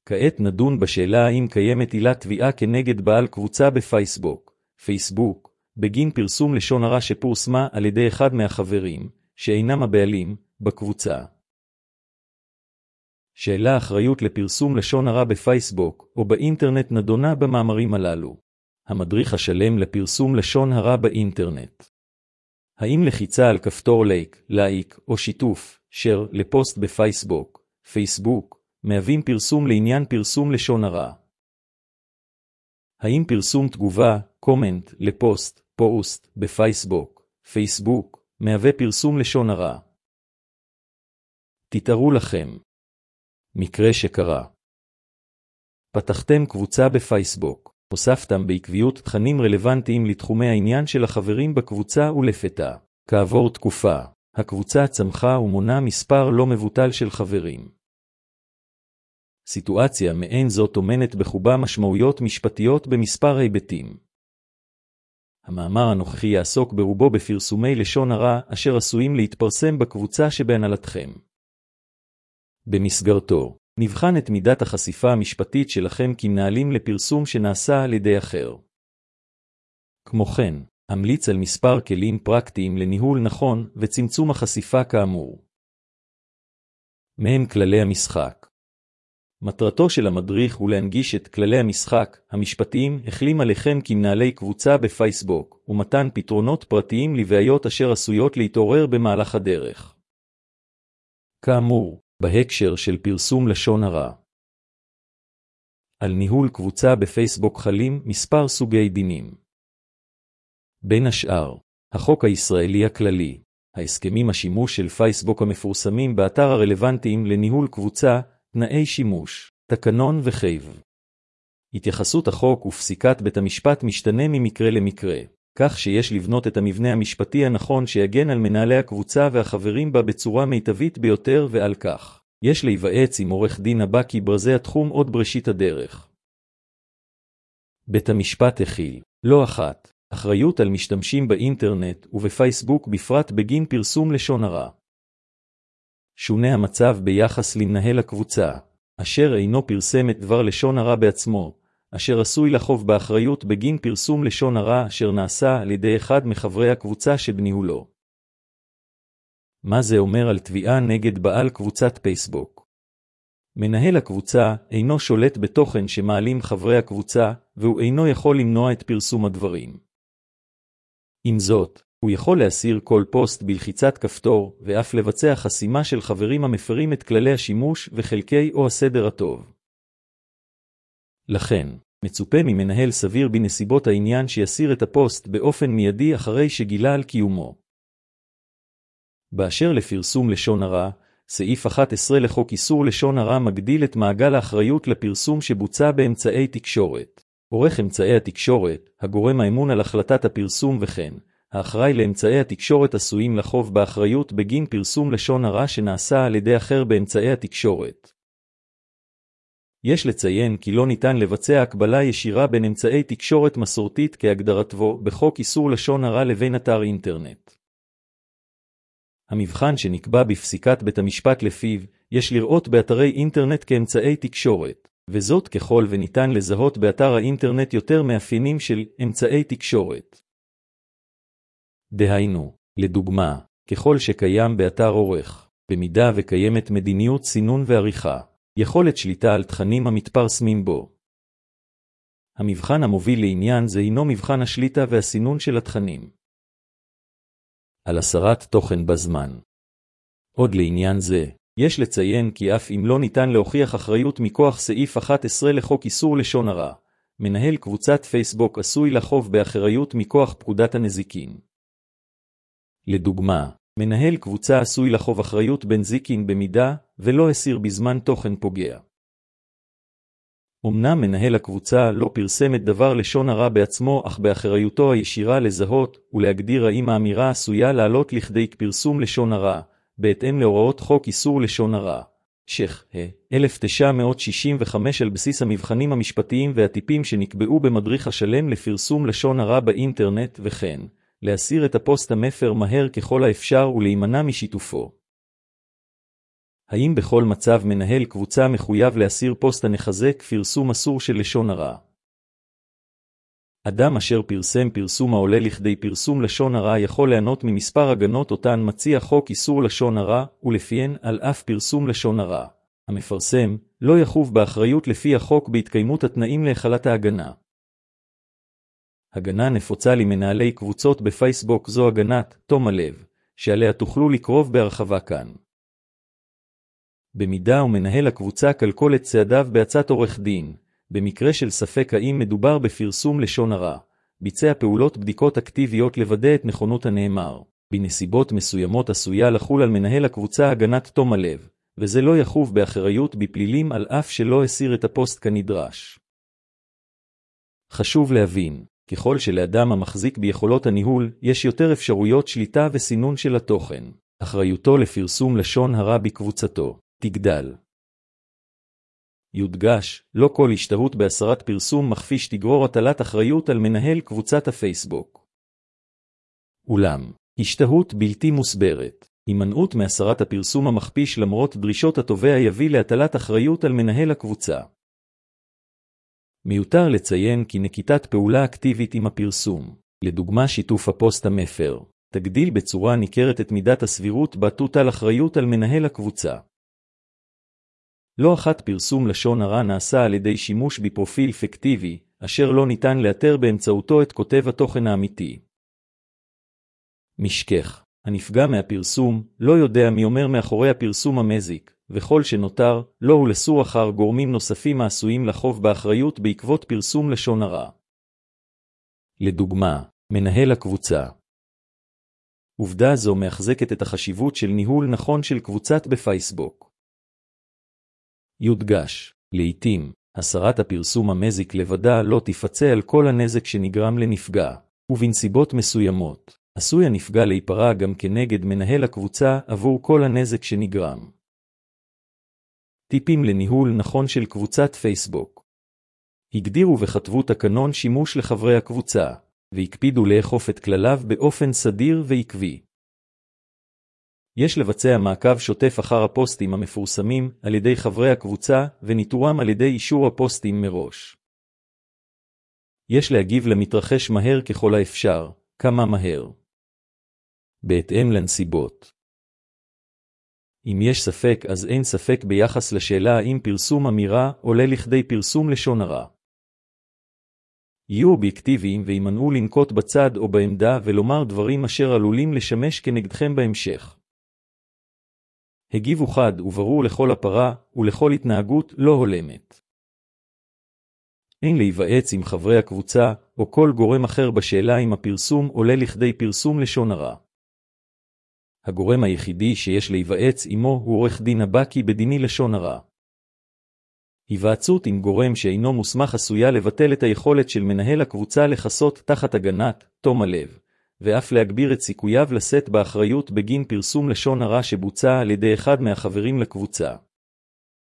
כעת נדון בשאלה האם קיימת עילת תביעה כנגד בעל קבוצה בפייסבוק, בגין פרסום לשון הרע שפורסמה על ידי אחד מהחברים, שאינם הבעלים, בקבוצה. שאלה אחריות לפרסום לשון הרע בפייסבוק או באינטרנט נדונה במאמרים הללו. המדריך השלם לפרסום לשון הרע באינטרנט. האם לחיצה על כפתור לייק או שיתוף, share לפוסט בפייסבוק, מהווים פרסום לעניין פרסום לשון הרע? האם פרסום תגובה, קומנט, לפוסט בפייסבוק, מהווה פרסום לשון הרע? תתארו לכם. מקרה שקרה. פתחתם קבוצה בפייסבוק, הוספתם בעקביות תכנים רלוונטיים לתחומי העניין של החברים בקבוצה ולפתע. כעבור תקופה, הקבוצה צמחה ומונה מספר לא מבוטל של חברים. סיטואציה מעין זאת טומנת בחובה משמעויות משפטיות במספר היבטים. המאמר הנוכחי יעסוק ברובו בפרסומי לשון הרע אשר עשויים להתפרסם בקבוצה שבהנהלתכם. במסגרתו, נבחן את מידת החשיפה המשפטית שלכם כמנהלים לפרסום שנעשה על ידי אחר. כמו כן, המליץ על מספר כלים פרקטיים לניהול נכון וצמצום החשיפה כאמור. מהם כללי המשחק. מטרתו של המדריך הוא להנגיש את כללי המשחק המשפטיים החלים עליכם כמנהלי קבוצה בפייסבוק, ומתן פתרונות פרטיים לבעיות אשר עשויות להתעורר במהלך הדרך. כאמור, בהקשר של פרסום לשון הרע. על ניהול קבוצה בפייסבוק חלים מספר סוגי דינים. בין השאר, החוק הישראלי הכללי, ההסכמים השימוש של פייסבוק המפורסמים באתר הרלוונטיים לניהול קבוצה, תנאי שימוש, תקנון וחייב. התייחסות החוק ופסיקת בית המשפט משתנה ממקרה למקרה, כך שיש לבנות את המבנה המשפטי הנכון שיגן על מנהלי הקבוצה והחברים בה בצורה מיטבית ביותר, ועל כך יש להיוועץ עם עורך דין הבקי ברזי התחום עוד בראשית הדרך. בית המשפט הכיל, לא אחת, אחריות על משתמשים באינטרנט ובפייסבוק בפרט בגין פרסום לשון הרע. שונה המצב ביחס למנהל הקבוצה, אשר אינו פרסם את דבר לשון הרע בעצמו, אשר עשוי לחוב באחריות בגין פרסום לשון הרע אשר נעשה על ידי אחד מחברי הקבוצה שבניהולו. מה זה אומר על תביעה נגד בעל קבוצת פייסבוק? מנהל הקבוצה אינו שולט בתוכן שמעלים חברי הקבוצה, והוא אינו יכול למנוע את פרסום הדברים. עם זאת, הוא יכול להסיר כל פוסט בלחיצת כפתור, ואף לבצע חסימה של חברים המפרים את כללי השימוש וחלקי או הסדר הטוב. לכן, מצופה ממנהל סביר בנסיבות העניין שיסיר את הפוסט באופן מיידי אחרי שגילה על קיומו. באשר לפרסום לשון הרע, סעיף 11 לחוק איסור לשון הרע מגדיל את מעגל האחריות לפרסום שבוצע באמצעי תקשורת. עורך אמצעי התקשורת, הגורם האמון על החלטת הפרסום וכן, האחראי לאמצעי התקשורת עשויים לחוב באחריות בגין פרסום לשון הרע שנעשה על ידי אחר באמצעי התקשורת. יש לציין כי לא ניתן לבצע הקבלה ישירה בין אמצעי תקשורת מסורתית כהגדרתו בחוק איסור לשון הרע לבין אתר אינטרנט. המבחן שנקבע בפסיקת בית המשפט לפיו, יש לראות באתרי אינטרנט כאמצעי תקשורת, וזאת ככל וניתן לזהות באתר האינטרנט יותר מאפיינים של אמצעי תקשורת. דהיינו, לדוגמה, ככל שקיים באתר עורך, במידה וקיימת מדיניות סינון ועריכה, יכולת שליטה על תכנים המתפרסמים בו. המבחן המוביל לעניין זה הינו מבחן השליטה והסינון של התכנים. על הסרת תוכן בזמן. עוד לעניין זה, יש לציין כי אף אם לא ניתן להוכיח אחריות מכוח סעיף 11 לחוק איסור לשון הרע, מנהל קבוצת פייסבוק עשוי לחוב באחריות מכוח פקודת הנזיקין. לדוגמה, מנהל קבוצה עשוי לחוב אחריות בנזיקין במידה ולא הסיר בזמן תוכן פוגע. אמנם מנהל הקבוצה לא פרסם את דבר לשון הרע בעצמו, אך באחריותו הישירה לזהות ולהגדיר האם האמירה עשויה לעלות לכדי פרסום לשון הרע, בהתאם להוראות חוק איסור לשון הרע. 1965 על בסיס המבחנים המשפטיים והטיפים שנקבעו במדריך השלם לפרסום לשון הרע באינטרנט וכן, להסיר את הפוסט המפר מהר ככל האפשר ולהימנע משיתופו. האם בכל מצב מנהל קבוצה מחויב להסיר פוסט המחזק פרסום אסור של לשון הרע? אדם אשר פרסם פרסום העולה לכדי פרסום לשון הרע יכול ליהנות ממספר הגנות אותן מציע חוק איסור לשון הרע, ולפיהן על אף פרסום לשון הרע. המפרסם לא יחוב באחריות לפי החוק בהתקיימות התנאים להחלת ההגנה. הגנה נפוצה למנהלי קבוצות בפייסבוק זו הגנת תום הלב, שעליה תוכלו לקרוב בהרחבה כאן. במידה ומנהל הקבוצה כלכל את צעדיו בעצת עורך דין, במקרה של ספק האם מדובר בפרסום לשון הרע, ביצע פעולות בדיקות אקטיביות לוודא את נכונות הנאמר. בנסיבות מסוימות עשויה לחול על מנהל הקבוצה הגנת תום הלב, וזה לא יחוב באחריות בפלילים על אף שלא הסיר את הפוסט כנדרש. חשוב להבין, ככל שלאדם המחזיק ביכולות הניהול, יש יותר אפשרויות שליטה וסינון של התוכן. אחריותו לפרסום לשון הרע בקבוצתו תגדל. יודגש, לא כל השתהות בהסרת פרסום מכפיש תגרור הטלת אחריות על מנהל קבוצת הפייסבוק. אולם, השתהות בלתי מוסברת, הימנעות מהסרת הפרסום המכפיש למרות דרישות התובע יביא להטלת אחריות על מנהל הקבוצה. מיותר לציין כי נקיטת פעולה אקטיבית עם הפרסום, לדוגמה שיתוף הפוסט המפר, תגדיל בצורה ניכרת את מידת הסבירות בה תוטל אחריות על מנהל הקבוצה. לא אחת פרסום לשון הרע נעשה על ידי שימוש בפרופיל פיקטיבי, אשר לא ניתן לאתר באמצעותו את כותב התוכן האמיתי. משכך, הנפגע מהפרסום לא יודע מי אומר מאחורי הפרסום המזיק, וכל שנותר, לא הוא לסור אחר גורמים נוספים העשויים לחוב באחריות בעקבות פרסום לשון הרע. לדוגמה, מנהל הקבוצה. עובדה זו מחזקת את החשיבות של ניהול נכון של קבוצת בפייסבוק. יודגש, לעתים, הסרת הפרסום המזיק לבדה לא תפצה על כל הנזק שנגרם לנפגע, ובנסיבות מסוימות, עשוי הנפגע להיפרע גם כנגד מנהל הקבוצה עבור כל הנזק שנגרם. טיפים לניהול נכון של קבוצת פייסבוק. הגדירו וכתבו תקנון שימוש לחברי הקבוצה, והקפידו לאכוף את כלליו באופן סדיר ועקבי. יש לבצע מעקב שוטף אחר הפוסטים המפורסמים על ידי חברי הקבוצה וניטורם על ידי אישור הפוסטים מראש. יש להגיב למתרחש מהר ככל האפשר, כמה מהר. בהתאם לנסיבות. אם יש ספק אז אין ספק ביחס לשאלה האם פרסום אמירה עולה לכדי פרסום לשון הרע. יהיו אובייקטיביים וימנעו לנקוט בצד או בעמדה ולומר דברים אשר עלולים לשמש כנגדכם בהמשך. הגיבו חד וברור לכל הפרה ולכל התנהגות לא הולמת. אין להיוועץ עם חברי הקבוצה או כל גורם אחר בשאלה אם הפרסום עולה לכדי פרסום לשון הרע. הגורם היחידי שיש להיוועץ עמו הוא עורך דין הבקי בדיני לשון הרע. היוועצות עם גורם שאינו מוסמך עשויה לבטל את היכולת של מנהל הקבוצה לחסות תחת הגנת תום הלב, ואף להגביר את סיכוייו לשאת באחריות בגין פרסום לשון הרע שבוצע על ידי אחד מהחברים לקבוצה.